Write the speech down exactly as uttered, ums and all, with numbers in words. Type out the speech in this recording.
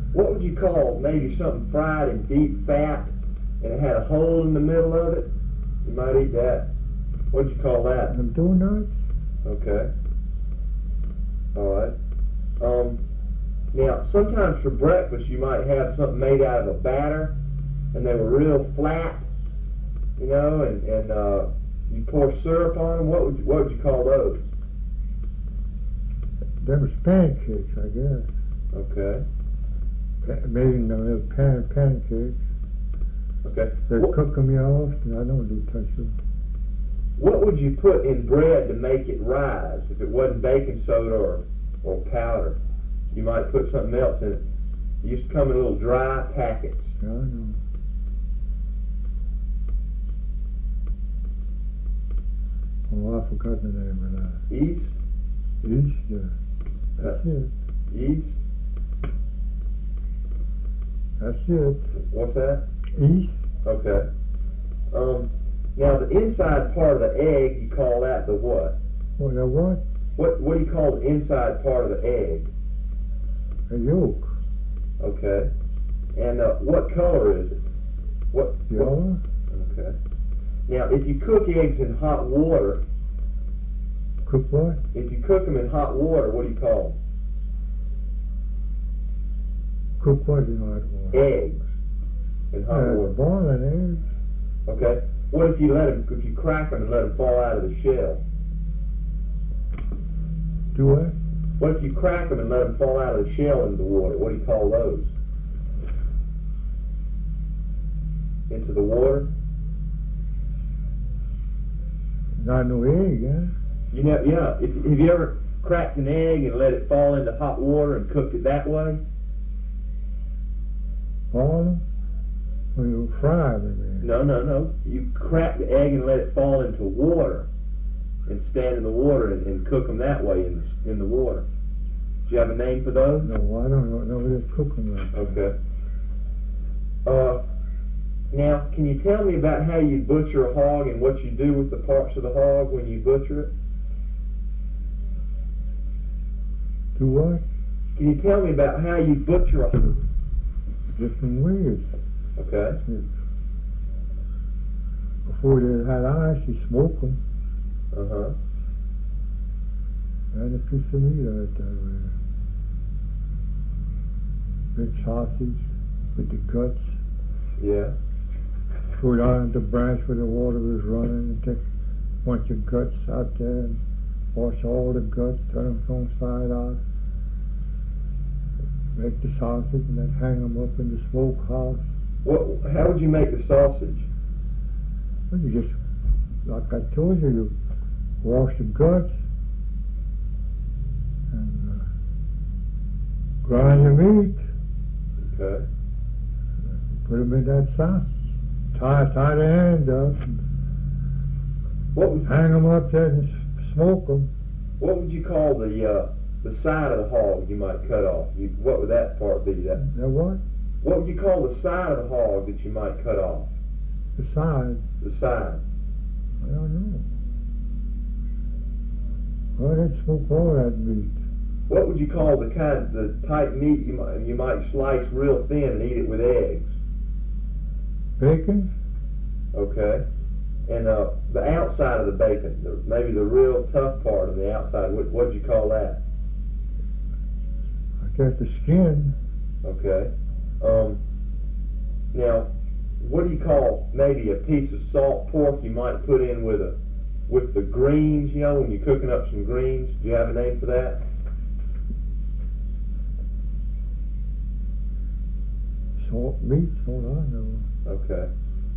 What would you call maybe something fried in deep fat and it had a hole in the middle of it? You might eat that. What would you call that? And donuts? Okay. All right. Um, now, sometimes for breakfast you might have something made out of a batter, and they were real flat, you know, and, and uh, you pour syrup on them. What would you, what would you call those? Them was pancakes, I guess. Okay. Pa- made in the little pan pancakes. Okay. They What, cook them, yeah, often. I don't do touch them. what would you put in bread to make it rise if it wasn't baking soda or, or powder? You might put something else in it. It used to come in little dry packets. Yeah, I know. Oh, I forgot the name of that. Yeast? Yeast, yeah. That's Uh, it. yeast? That's it. What's that? Yeast. Okay. Um, now the inside part of the egg, you call that the what? What, the what? What what do you call the inside part of the egg? A yolk. Okay. And uh, what color is it? What? what- Yellow? Okay. Now, if you cook eggs in hot water, Cook what? if you cook them in hot water, what do you call Cook what in hot them? water? Eggs in hot Uh, water. boiling eggs. Okay. What if you let them? If you crack them and let them fall out of the shell? Do what? What if you crack them and let them fall out of the shell into the water? What do you call those? Into the water? Not no egg, huh? You know, yeah. If, have you ever cracked an egg and let it fall into hot water and cooked it that way? Boiling? Well, you fry them, man. No, no, no. You crack the egg and let it fall into water, and stand in the water and, and cook them that way in the, in the water. Do you have a name for those? No, I don't know. Nobody's cooking like that. Okay. Uh, now, can you tell me about how you butcher a hog and what you do with the parts of the hog when you butcher it? Do what? Can you tell me about how you butcher a hog? Different ways. Okay. Before they had ice, you smoke them. Uh-huh. And a piece of meat out that way. Big sausage with the guts. Yeah. Throw it out on the branch where the water was running and take a bunch of guts out there and wash all the guts, turn them from side out. Make the sausage and then hang them up in the smokehouse. What? How would you make the sausage? Well, you just, like I told you, you wash the guts and uh, grind the meat, Okay. put them in that sausage, tie, tie the end up, and What would hang them up there and s- smoke them. What would you call the uh, the side of the hog you might cut off? You, what would that part be? That Now what? What would you call the side of the hog that you might cut off? The side? The side. I don't know. Well, they smoke all that meat. What would you call the kind, the type meat you might you might slice real thin and eat it with eggs? Bacon? Okay. And uh, the outside of the bacon, the, maybe the real tough part of the outside. What what'd you call that? I guess the skin. Okay. Um, now, what do you call maybe a piece of salt pork you might put in with a with the greens? You know, when you're cooking up some greens. Do you have a name for that? Salt meat, salt I know. Okay.